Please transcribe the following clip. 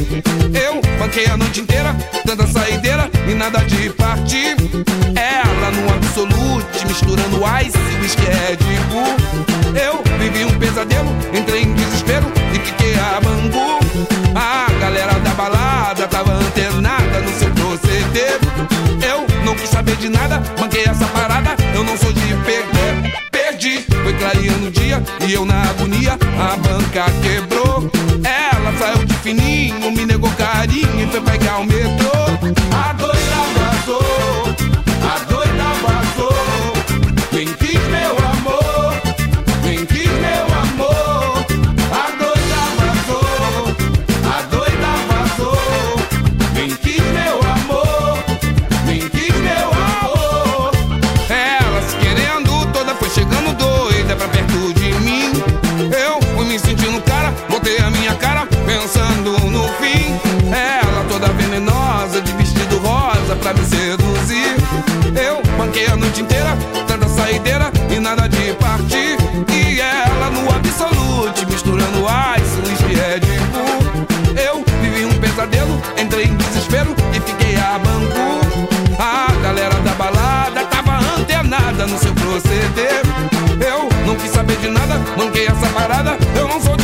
Eu banquei a noite inteira, tanta saideira e nada de partir. Ela no Absolute, misturando ice e whisky Red Bull. Eu vivi um pesadelo, entrei em desespero e fiquei a bangu. A galera da balada tava antenada no seu proceder. Eu não quis saber de nada, banquei essa parada, eu não sou de perder. Perdi, foi clareando o dia e eu na agonia, a banca quebrou. Ela saiu de fininho, me negou carinho e foi pegar o metrô. A doida vazou, a doida vazou. Quem quis meu amor, quem quis meu amor. A doida vazou, a doida vazou. Quem quis meu amor, quem quis meu amor. Ela se querendo toda foi chegando doida pra perto de mim. Eu fui me sentindo cara, botei a minha cara pensando no fim. Ela toda venenosa, de vestido rosa pra me seduzir. Eu banquei a noite inteira, tanta saideira e nada de partir. E ela no Absolute, misturando ice, whisky Red Bull. Eu vivi um pesadelo, entrei em desespero e fiquei a bangu. A galera da balada tava antenada no seu proceder. Eu não quis saber de nada, banquei essa parada, eu não sou de